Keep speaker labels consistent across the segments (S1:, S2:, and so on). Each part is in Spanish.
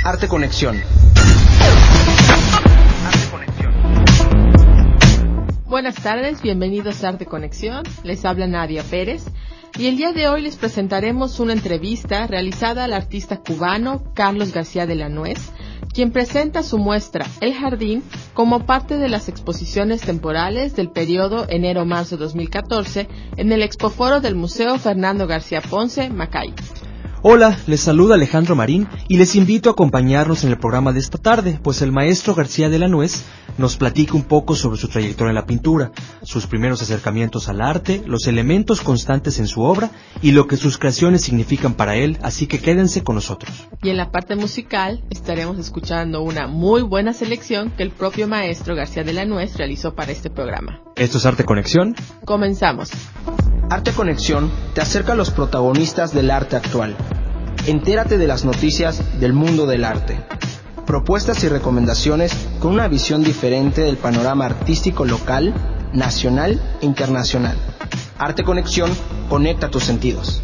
S1: Arte Conexión.
S2: Buenas tardes, bienvenidos a Arte Conexión. Les habla Nadia Pérez y el día de hoy les presentaremos una entrevista realizada al artista cubano Carlos García de la Nuez, quien presenta su muestra El Jardín como parte de las exposiciones temporales del periodo enero-marzo 2014 en el Expoforo del Museo Fernando García Ponce, Macay.
S3: Hola, les saluda Alejandro Marín y les invito a acompañarnos en el programa de esta tarde, pues el maestro García de la Nuez nos platica un poco sobre su trayectoria en la pintura, sus primeros acercamientos al arte, los elementos constantes en su obra y lo que sus creaciones significan para él, así que quédense con nosotros.
S2: Y en la parte musical estaremos escuchando una muy buena selección que el propio maestro García de la Nuez realizó para este programa.
S3: ¿Esto es Arte Conexión?
S2: Comenzamos.
S1: Arte Conexión te acerca a los protagonistas del arte actual. Entérate de las noticias del mundo del arte. Propuestas y recomendaciones con una visión diferente del panorama artístico local, nacional e internacional. Arte Conexión conecta tus sentidos.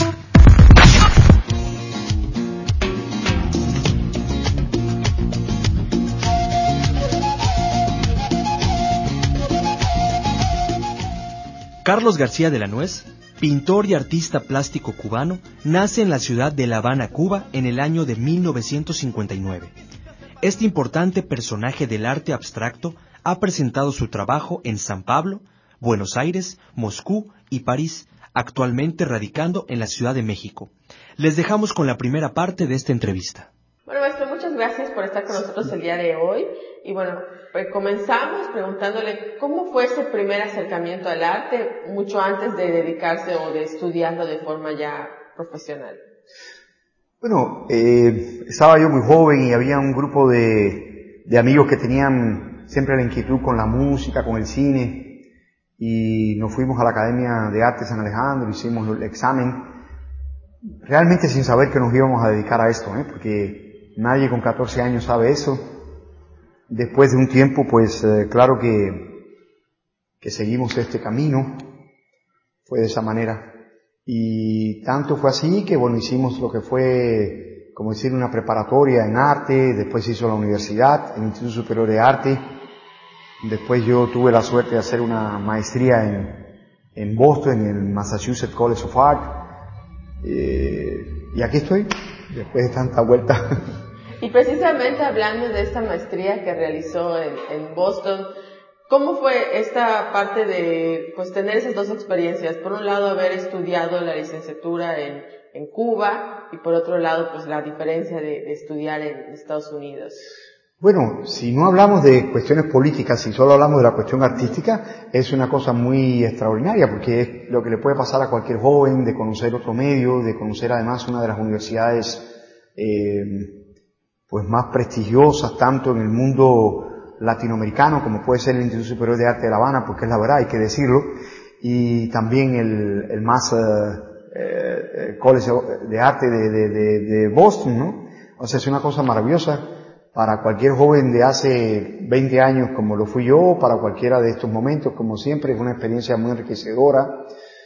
S3: Carlos García de la Nuez, pintor y artista plástico cubano, nace en la ciudad de La Habana, Cuba, en el año de 1959. Este importante personaje del arte abstracto ha presentado su trabajo en San Pablo, Buenos Aires, Moscú y París, actualmente radicando en la Ciudad de México. Les dejamos con la primera parte de esta entrevista.
S2: Bueno, maestro, muchas gracias por estar con nosotros el día de hoy. Y bueno, pues comenzamos preguntándole cómo fue ese primer acercamiento al arte, mucho antes de dedicarse o de estudiarlo de forma ya profesional.
S4: Bueno, estaba yo muy joven y había un grupo de amigos que tenían siempre la inquietud con la música, con el cine, y nos fuimos a la Academia de Arte San Alejandro, hicimos el examen, realmente sin saber que nos íbamos a dedicar a esto, porque nadie con 14 años sabe eso. Después de un tiempo, pues claro que seguimos este camino, fue de esa manera. Y tanto fue así que, bueno, hicimos lo que fue, como decir, una preparatoria en arte, después se hizo la universidad, el Instituto Superior de Arte, después yo tuve la suerte de hacer una maestría en Boston, en el Massachusetts College of Art, y aquí estoy, después de tanta vuelta.
S2: Y precisamente hablando de esta maestría que realizó en Boston, ¿cómo fue esta parte de pues tener esas dos experiencias? Por un lado, haber estudiado la licenciatura en Cuba y por otro lado, pues la diferencia de estudiar en Estados Unidos.
S4: Bueno, si no hablamos de cuestiones políticas, si solo hablamos de la cuestión artística, es una cosa muy extraordinaria porque es lo que le puede pasar a cualquier joven, de conocer otro medio, de conocer además una de las universidades pues más prestigiosas tanto en el mundo latinoamericano como puede ser el Instituto Superior de Arte de La Habana, porque es la verdad, hay que decirlo, y también el más College de Arte de Boston, ¿no? O sea, es una cosa maravillosa para cualquier joven de hace 20 años como lo fui yo, para cualquiera de estos momentos, como siempre, es una experiencia muy enriquecedora.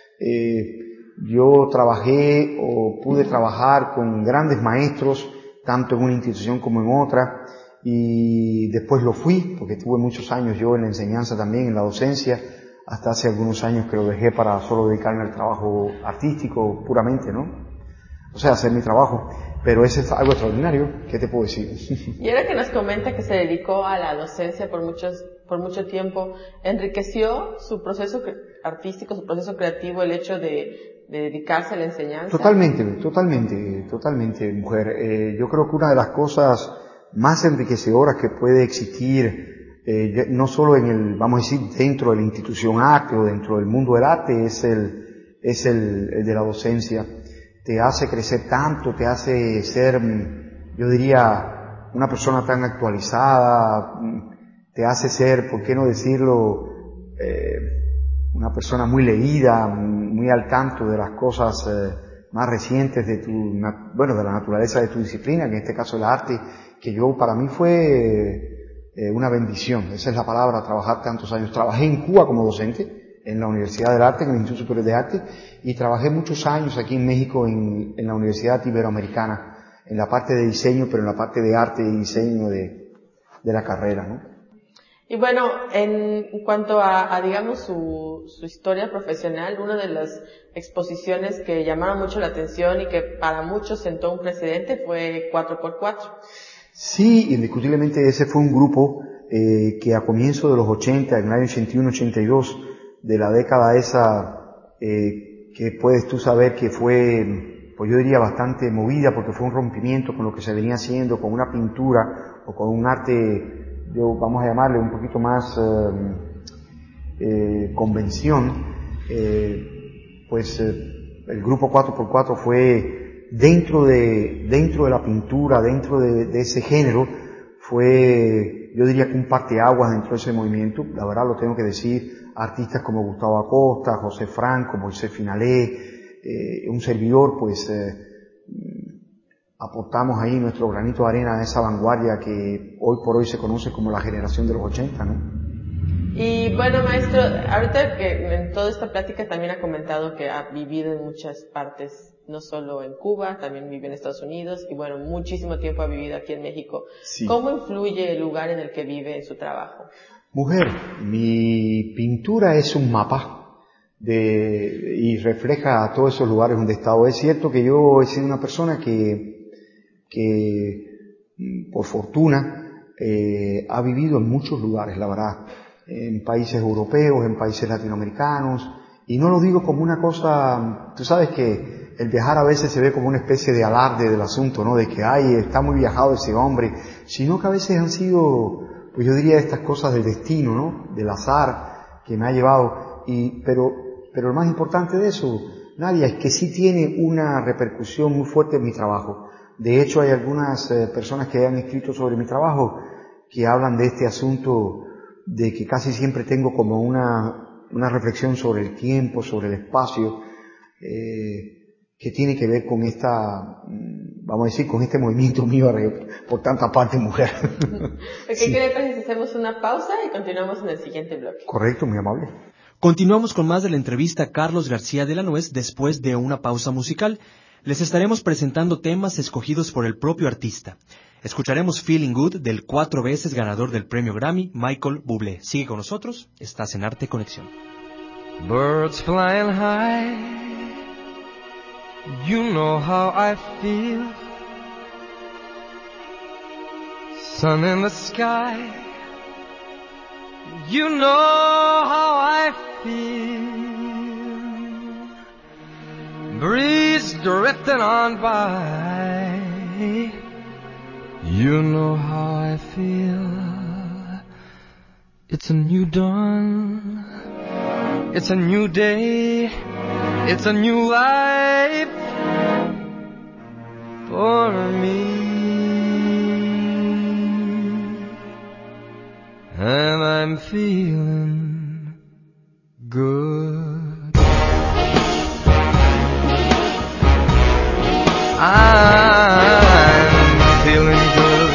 S4: Yo trabajé o pude trabajar con grandes maestros, tanto en una institución como en otra, y después lo fui, porque tuve muchos años yo en la enseñanza también, en la docencia, hasta hace algunos años que lo dejé para solo dedicarme al trabajo artístico puramente, ¿no? O sea, hacer mi trabajo. Pero ese es algo extraordinario, ¿qué te puedo decir?
S2: Y ahora que nos comenta que se dedicó a la docencia por mucho tiempo, ¿enriqueció su proceso artístico, su proceso creativo, el hecho de dedicarse a la enseñanza?
S4: Totalmente, mujer. Yo creo que una de las cosas más enriquecedoras que puede existir, no solo vamos a decir, dentro de la institución arte o dentro del mundo del arte, es el de la docencia. Te hace crecer tanto, te hace ser, yo diría, una persona tan actualizada, te hace ser, ¿por qué no decirlo?, una persona muy leída, muy al tanto de las cosas más recientes de la naturaleza de tu disciplina, que en este caso el arte, que para mí fue una bendición. Esa es la palabra, trabajar tantos años. Trabajé en Cuba como docente, en la Universidad del Arte, en el Instituto Superior de Arte, y trabajé muchos años aquí en México en la Universidad Iberoamericana. en la parte de diseño, pero en la parte de arte y diseño de la carrera, ¿no?
S2: Y bueno, en cuanto a digamos, su historia profesional, una de las exposiciones que llamaron mucho la atención y que para muchos sentó un precedente fue 4x4.
S4: Sí, indiscutiblemente ese fue un grupo que a comienzos de los 80, en el año 81, 82, de la década esa, que puedes tú saber que fue, pues yo diría bastante movida, porque fue un rompimiento con lo que se venía haciendo, con una pintura o con un arte, vamos a llamarle un poquito más convención, pues el grupo 4x4 fue dentro de la pintura, dentro de ese género, fue, yo diría que un parteaguas dentro de ese movimiento. La verdad lo tengo que decir, artistas como Gustavo Acosta, José Franco, Moisés Finalé, un servidor, pues aportamos ahí nuestro granito de arena a esa vanguardia que hoy por hoy se conoce como la generación de los 80, ¿no?
S2: Y bueno, maestro, ahorita que en toda esta plática también ha comentado que ha vivido en muchas partes, no solo en Cuba, también vivió en Estados Unidos y bueno, muchísimo tiempo ha vivido aquí en México. Sí. ¿Cómo influye el lugar en el que vive en su trabajo?
S4: Mujer, mi pintura es un mapa y refleja todos esos lugares donde he estado. Es cierto que yo he sido una persona que por fortuna ha vivido en muchos lugares, la verdad, en países europeos, en países latinoamericanos, y no lo digo como una cosa, tú sabes que el viajar a veces se ve como una especie de alarde del asunto, ¿no? De que, ay, está muy viajado ese hombre, sino que a veces han sido, pues yo diría, estas cosas del destino, ¿no? Del azar que me ha llevado, pero lo más importante de eso, Nadia, es que sí tiene una repercusión muy fuerte en mi trabajo. De hecho, hay algunas personas que han escrito sobre mi trabajo que hablan de este asunto de que casi siempre tengo como una reflexión sobre el tiempo, sobre el espacio, que tiene que ver con vamos a decir, con este movimiento mío por tanta parte mujer.
S2: ¿Qué crees si hacemos una pausa y continuamos en el siguiente bloque?
S4: Correcto, muy amable.
S3: Continuamos con más de la entrevista a Carlos García de la Nuez después de una pausa musical. Les estaremos presentando temas escogidos por el propio artista. Escucharemos Feeling Good del 4 veces ganador del premio Grammy, Michael Bublé. Sigue con nosotros, estás en Arte Conexión.
S5: Birds flying high, you know how I feel. Sun in the sky, you know how I feel. Breeze drifting on by, you know how I feel. It's a new dawn, it's a new day, it's a new life for me. And I'm feeling good. I'm feeling good.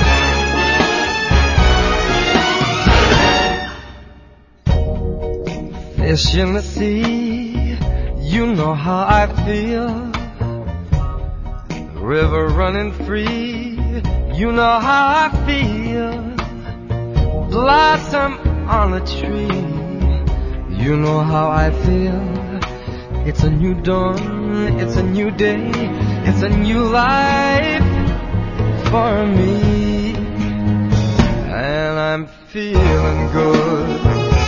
S5: Fish in the sea, you know how I feel. The river running free, you know how I feel. Blossom on a tree, you know how I feel. It's a new dawn, it's a new day, it's a new life for me. And I'm feeling good.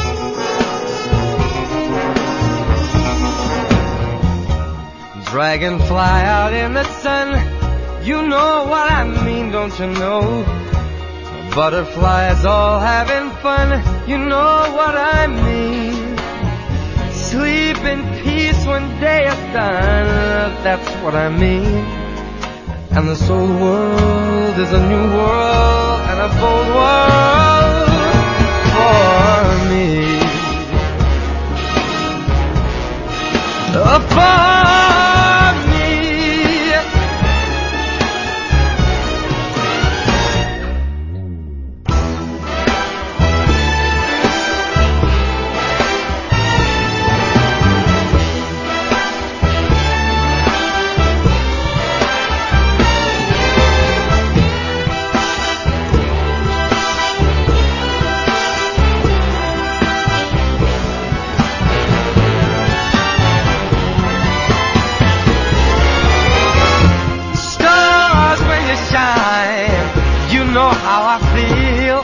S5: Dragonfly out in the sun, you know what I mean, don't you know? Butterflies all having fun, you know what I mean. Sleep in peace when day is done, that's what I mean. And this old world is a new world and a bold world for me. For me. how I feel.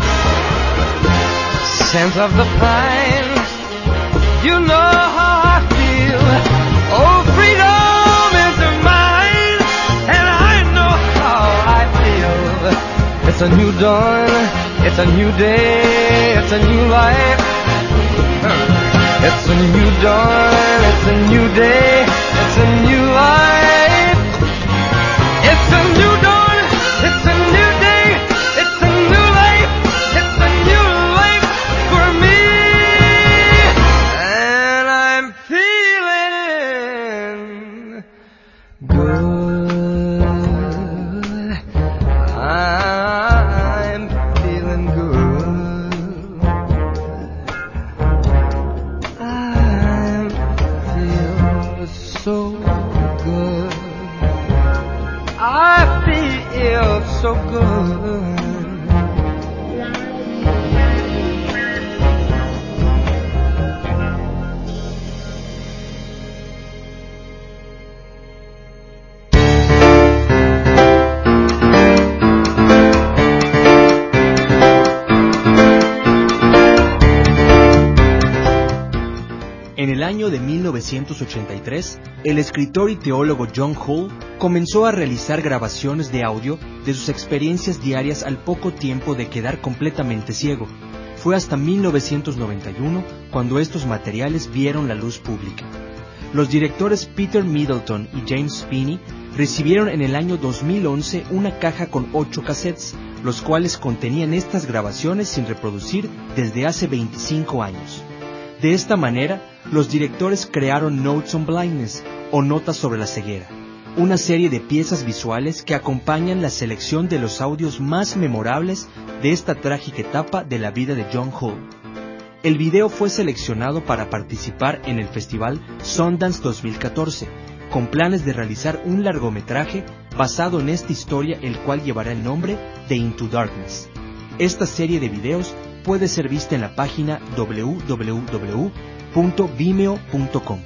S5: Scent of the pine, you know how I feel. Oh, freedom is mine, and I know how I feel. It's a new dawn, it's a new day, it's a new life. It's a new dawn, it's a new day, it's a new life. It's a new dawn, it's a new day, it's a new life, it's a new life for me. And I'm feeling good. I'm feeling good. I feel so good. I feel so good.
S3: En el año de 1983, el escritor y teólogo John Hull comenzó a realizar grabaciones de audio de sus experiencias diarias al poco tiempo de quedar completamente ciego. Fue hasta 1991 cuando estos materiales vieron la luz pública. Los directores Peter Middleton y James Spinney recibieron en el año 2011 una caja con 8 cassettes, los cuales contenían estas grabaciones sin reproducir desde hace 25 años. De esta manera, los directores crearon Notes on Blindness, o Notas sobre la ceguera, una serie de piezas visuales que acompañan la selección de los audios más memorables de esta trágica etapa de la vida de John Hull. El video fue seleccionado para participar en el festival Sundance 2014, con planes de realizar un largometraje basado en esta historia, el cual llevará el nombre de Into Darkness. Esta serie de videos puede ser vista en la página www.vimeo.com.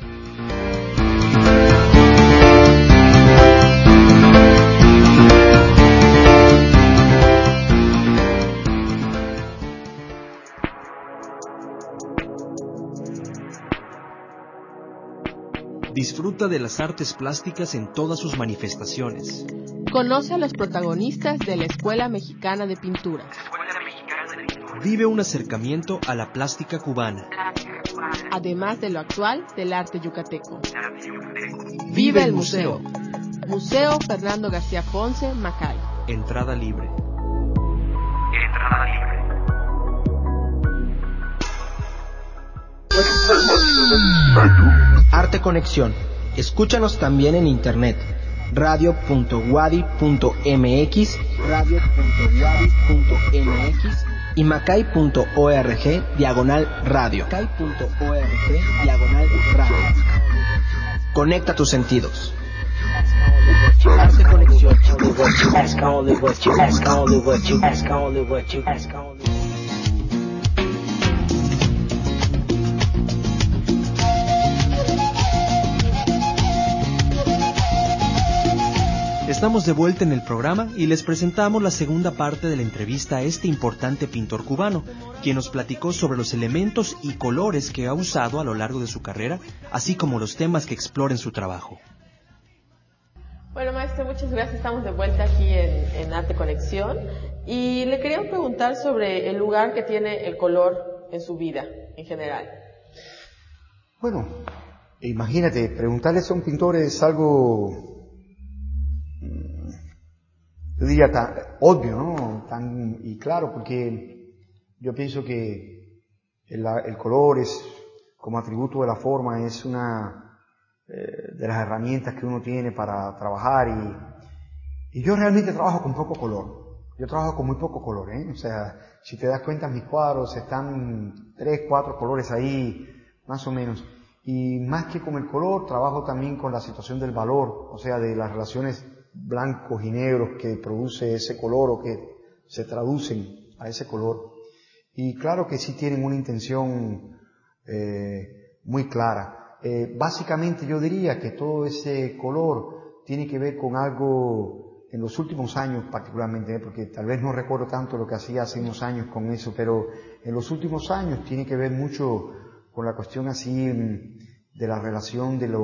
S3: Disfruta de las artes plásticas en todas sus manifestaciones.
S2: Conoce a los protagonistas de la Escuela Mexicana de Pintura.
S3: Vive un acercamiento a la plástica cubana.
S2: Además de lo actual del arte yucateco. Vive el museo. Museo Fernando García Ponce, Macay.
S3: Entrada libre.
S1: Arte Conexión. Escúchanos también en internet. radio.wadi.mx, radio.wadi.mx y macay.org/radio. macay.org/radio. Conecta tus sentidos. Arte Conexión.
S3: Estamos de vuelta en el programa y les presentamos la segunda parte de la entrevista a este importante pintor cubano, quien nos platicó sobre los elementos y colores que ha usado a lo largo de su carrera, así como los temas que explora en su trabajo.
S2: Bueno, maestro, muchas gracias. Estamos de vuelta aquí en Arte Conexión y le quería preguntar sobre el lugar que tiene el color en su vida en general.
S4: Bueno, imagínate, preguntarle a un pintor es algo, yo diría, tan obvio, ¿no? Y claro, porque yo pienso que el color es, como atributo de la forma, es una de las herramientas que uno tiene para trabajar y yo realmente trabajo con poco color. Yo trabajo con muy poco color, ¿eh? O sea, si te das cuenta, mis cuadros están 3, 4 colores ahí, más o menos. Y más que con el color, trabajo también con la situación del valor, o sea, de las relaciones blancos y negros que produce ese color o que se traducen a ese color. Y claro que sí tienen una intención muy clara. Básicamente yo diría que todo ese color tiene que ver con algo en los últimos años particularmente, porque tal vez no recuerdo tanto lo que hacía hace unos años con eso, pero en los últimos años tiene que ver mucho con la cuestión así de la relación de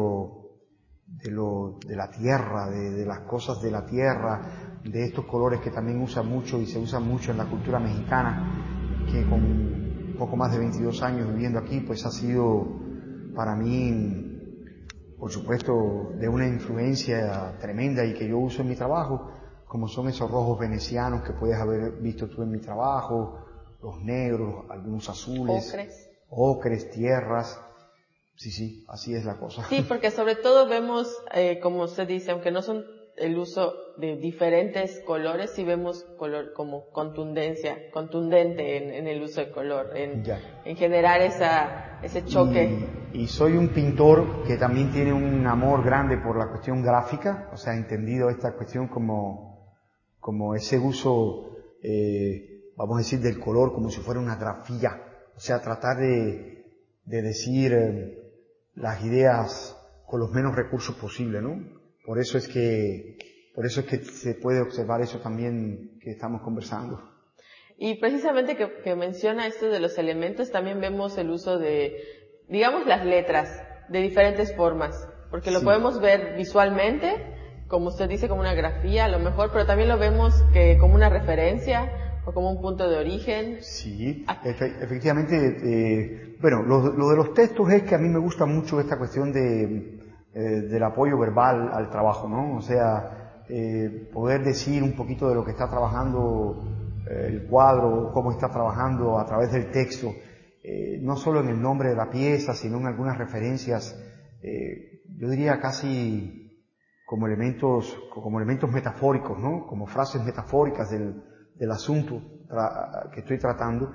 S4: la tierra, de las cosas de la tierra, de estos colores que también usa mucho y se usan mucho en la cultura mexicana, que con un poco más de 22 años viviendo aquí, pues ha sido para mí, por supuesto, de una influencia tremenda y que yo uso en mi trabajo, como son esos rojos venecianos que puedes haber visto tú en mi trabajo, los negros, algunos azules, ocres, tierras. Sí, así es la cosa.
S2: Sí, porque sobre todo vemos, como usted dice, aunque no son el uso de diferentes colores, sí vemos color como contundente en el uso de color, en generar ese choque.
S4: Y soy un pintor que también tiene un amor grande por la cuestión gráfica, o sea, entendido esta cuestión como ese uso, vamos a decir, del color como si fuera una grafía, o sea, tratar de decir las ideas con los menos recursos posibles, ¿no? Por eso es que se puede observar eso también que estamos conversando.
S2: Y precisamente que menciona esto de los elementos, también vemos el uso de, digamos, las letras de diferentes formas, porque lo podemos ver visualmente, como usted dice, como una grafía a lo mejor, pero también lo vemos que como una referencia o como un punto de origen.
S4: Sí, efectivamente, bueno, lo de los textos es que a mí me gusta mucho esta cuestión del apoyo verbal al trabajo, ¿no? O sea, poder decir un poquito de lo que está trabajando el cuadro, cómo está trabajando a través del texto, no solo en el nombre de la pieza, sino en algunas referencias, yo diría casi como elementos metafóricos, ¿no? Como frases metafóricas del asunto que estoy tratando,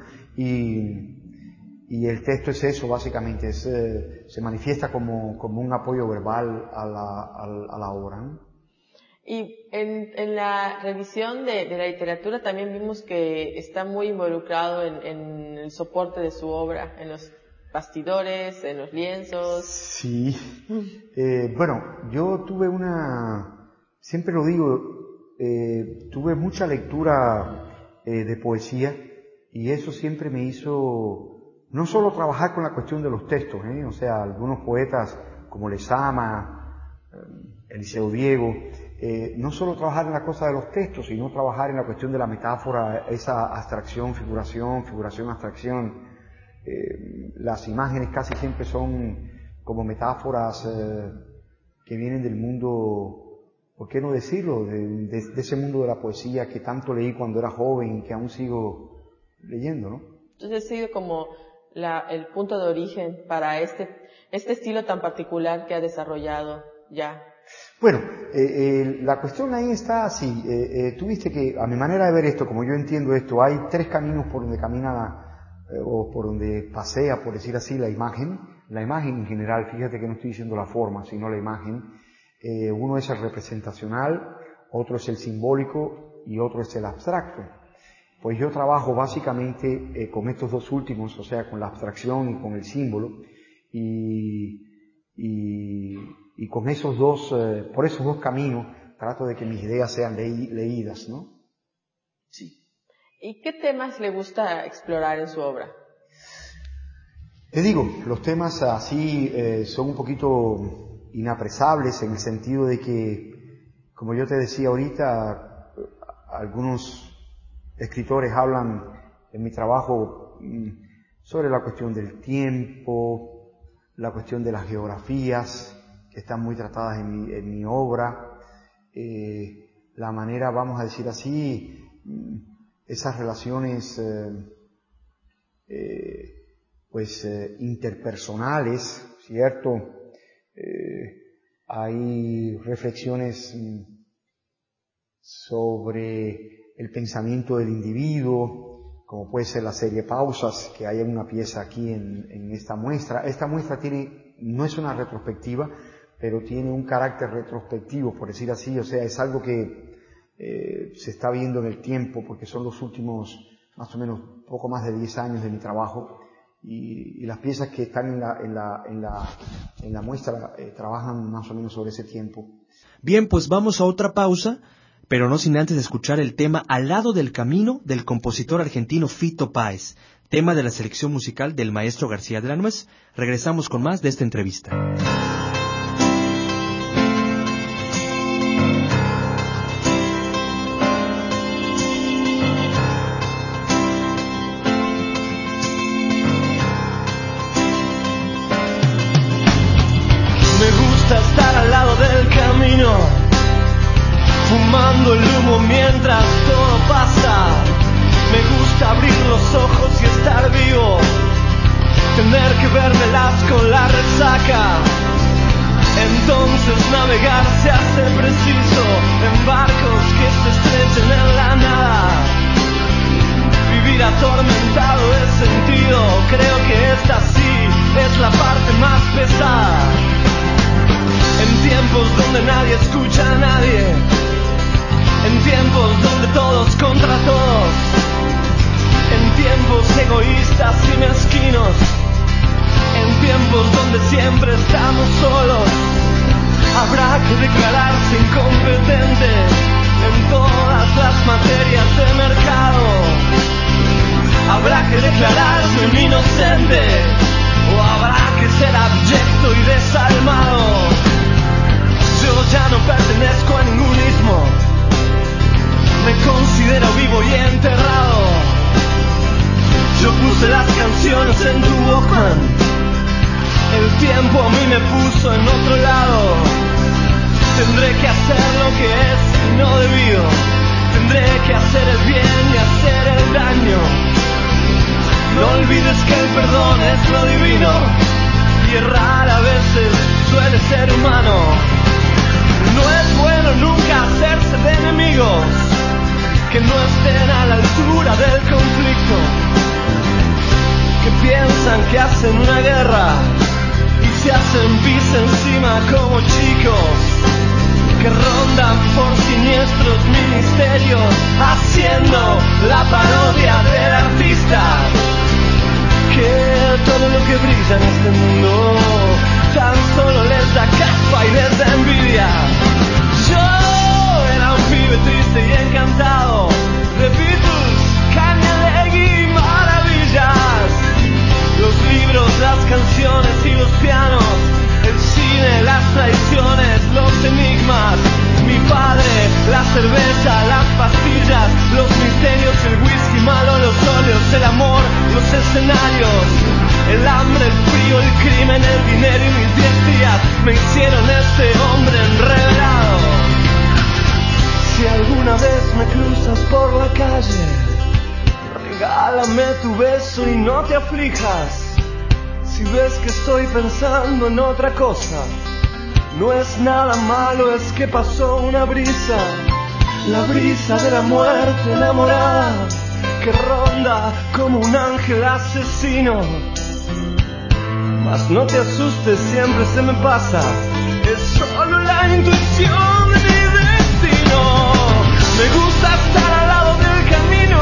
S4: y el texto es eso, básicamente, se manifiesta como un apoyo verbal a la obra, ¿no?
S2: Y en la revisión de la literatura también vimos que está muy involucrado en el soporte de su obra, en los bastidores, en los lienzos.
S4: Sí. Bueno, yo tuve siempre lo digo, tuve mucha lectura de poesía, y eso siempre me hizo no solo trabajar con la cuestión de los textos, o sea, algunos poetas como Lezama, Eliseo Diego, no solo trabajar en la cosa de los textos, sino trabajar en la cuestión de la metáfora, esa abstracción, figuración, abstracción. Las imágenes casi siempre son como metáforas que vienen del mundo, ¿por qué no decirlo?, de ese mundo de la poesía que tanto leí cuando era joven y que aún sigo leyendo, ¿no?
S2: Entonces ha sido como el punto de origen para este estilo tan particular que ha desarrollado ya.
S4: Bueno, la cuestión ahí está así. Tú viste que, a mi manera de ver esto, como yo entiendo esto, hay tres caminos por donde camina o por donde pasea, por decir así, la imagen. La imagen en general, fíjate que no estoy diciendo la forma, sino la imagen. Uno es el representacional, otro es el simbólico y otro es el abstracto. Pues yo trabajo básicamente con estos dos últimos, o sea, con la abstracción y con el símbolo, y con esos dos, por esos dos caminos, trato de que mis ideas sean leídas, ¿no? Sí.
S2: ¿Y qué temas le gusta explorar en su obra?
S4: Te digo, los temas así son un poquito inapresables en el sentido de que, como yo te decía ahorita, algunos escritores hablan en mi trabajo sobre la cuestión del tiempo, la cuestión de las geografías, que están muy tratadas en mi obra, la manera, vamos a decir así, esas relaciones interpersonales, ¿cierto? Hay reflexiones sobre el pensamiento del individuo, como puede ser la serie Pausas, que hay en una pieza aquí en esta muestra. Esta muestra no es una retrospectiva, pero tiene un carácter retrospectivo, por decir así, o sea, es algo que se está viendo en el tiempo, porque son los últimos, más o menos, poco más de 10 años de mi trabajo, y las piezas que están en la muestra trabajan más o menos sobre ese tiempo.
S3: Bien, pues vamos a otra pausa, pero no sin antes escuchar el tema Al lado del camino del compositor argentino Fito Páez, tema de la selección musical del maestro García de la Nuez. Regresamos con más de esta entrevista.
S5: Me gusta estar al lado del camino, fumando el humo mientras todo pasa. Me gusta abrir los ojos y estar vivo, tener que vérmelas con la resaca. Entonces navegar se hace preciso en barcos que se estrechen en la nada. Vivir atormentado es sentido, creo que esta sí es la parte más pesada. En tiempos donde nadie escucha a nadie, en tiempos donde todos contra todos, en tiempos egoístas y mezquinos, en tiempos donde siempre estamos solos, habrá que declararse incompetente en todas las materias de mercado. Habrá que declararse un inocente, o habrá que ser abyecto y desalmado. Yo ya no pertenezco a ningún ismo, me considero vivo y enterrado. Yo puse las canciones en tu Walkman, el tiempo a mí me puso en otro lado. Tendré que hacer lo que es y no debido, tendré que hacer el bien y hacer el daño. No olvides que el perdón es lo divino, y errar a veces suele ser humano. No es bueno nunca hacerse de enemigos que no estén a la altura del conflicto, que piensan que hacen una guerra y se hacen pis encima como chicos, que rondan por siniestros ministerios haciendo la parodia del artista, que todo lo que brilla en este mundo tan solo les da caspa y les da envidia. Yo era un pibe triste y encantado de Beatles, Cañalegui y maravillas, los libros, las canciones y los pianos, el cine, las traiciones, los enigmas, mi padre, la cerveza, las pastillas, los misterios, el whisky malo, los óleos, el amor, los escenarios, el hambre, el frío, el crimen, el dinero y mis 10 días me hicieron este hombre enredado. Si alguna vez me cruzas por la calle, regálame tu beso y no te aflijas. Si ves que estoy pensando en otra cosa, no es nada malo, es que pasó una brisa, la brisa de la muerte enamorada, que ronda como un ángel asesino. Mas no te asustes, siempre se me pasa, es solo la intuición de mi destino. Me gusta estar al lado del camino,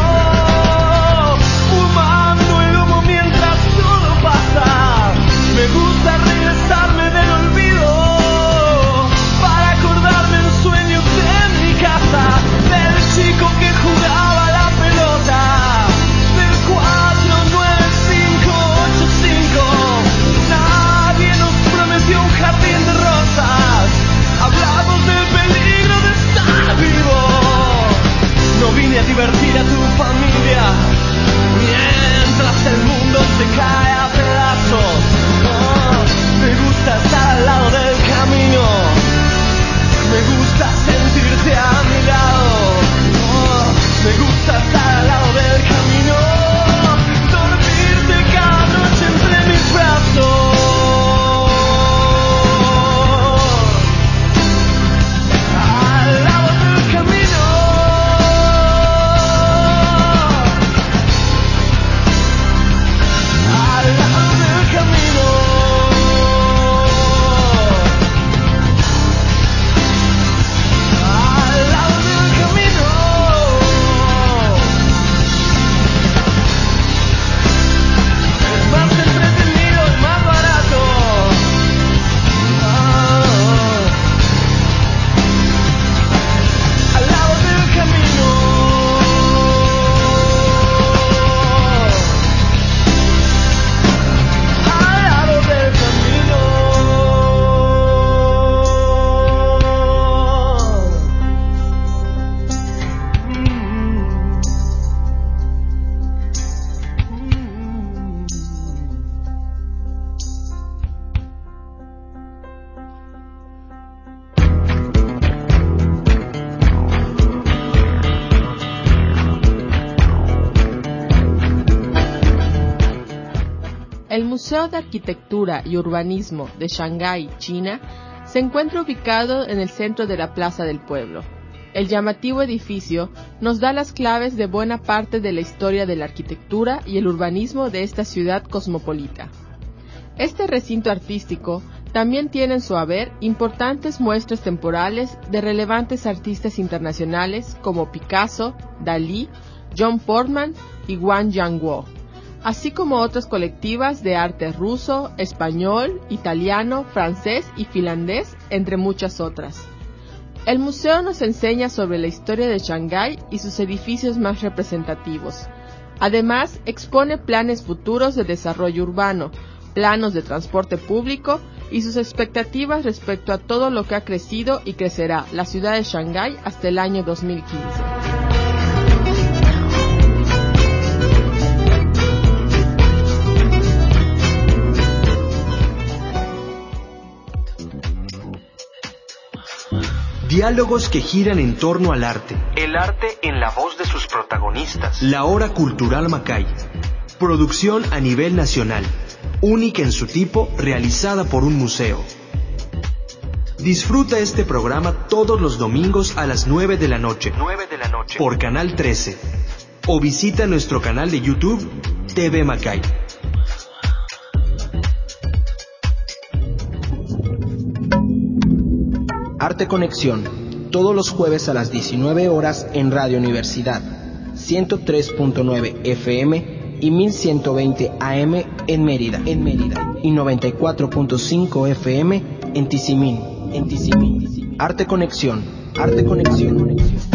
S5: fumando el humo mientras todo pasa. Me gusta regresarme del olvido para acordarme en sueños de mi casa, del chico que jugaba la pelota, del 49585. Nadie nos prometió un jardín de rosas, hablamos del peligro
S2: El Museo de Arquitectura y Urbanismo de Shanghái, China, se encuentra ubicado en el centro de la Plaza del Pueblo. El llamativo edificio nos da las claves de buena parte de la historia de la arquitectura y el urbanismo de esta ciudad cosmopolita. Este recinto artístico también tiene en su haber importantes muestras temporales de relevantes artistas internacionales como Picasso, Dalí, John Portman y Wang Yangguo, así como otras colectivas de arte ruso, español, italiano, francés y finlandés, entre muchas otras. El museo nos enseña sobre la historia de Shanghái y sus edificios más representativos. Además, expone planes futuros de desarrollo urbano, planos de transporte público y sus expectativas respecto a todo lo que ha crecido y crecerá la ciudad de Shanghái hasta el año 2015.
S3: Diálogos que giran en torno al arte. El arte en la voz de sus protagonistas. La Hora Cultural Macay. Producción a nivel nacional. Única en su tipo, realizada por un museo. Disfruta este programa todos los domingos a las 9 de la noche. Por Canal 13. O visita nuestro canal de YouTube, TV Macay.
S1: Arte Conexión, todos los jueves a las 19 horas en Radio Universidad, 103.9 FM y 1120 AM en Mérida, y 94.5 FM en Tizimín. Arte Conexión.